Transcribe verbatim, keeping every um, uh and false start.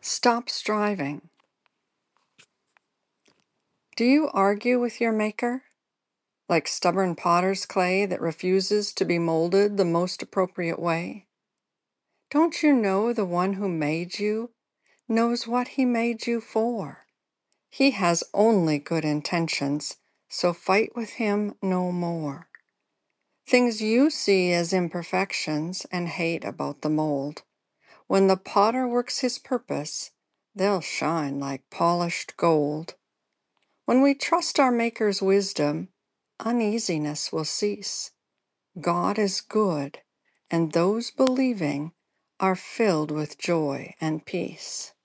Stop striving. Do you argue with your maker? Like stubborn potter's clay that refuses to be molded the most appropriate way? Don't you know the one who made you knows what he made you for? He has only good intentions, so fight with him no more. Things you see as imperfections and hate about the mold, when the potter works his purpose, they'll shine like polished gold. When we trust our Maker's wisdom, uneasiness will cease. God is good, and those believing are filled with joy and peace.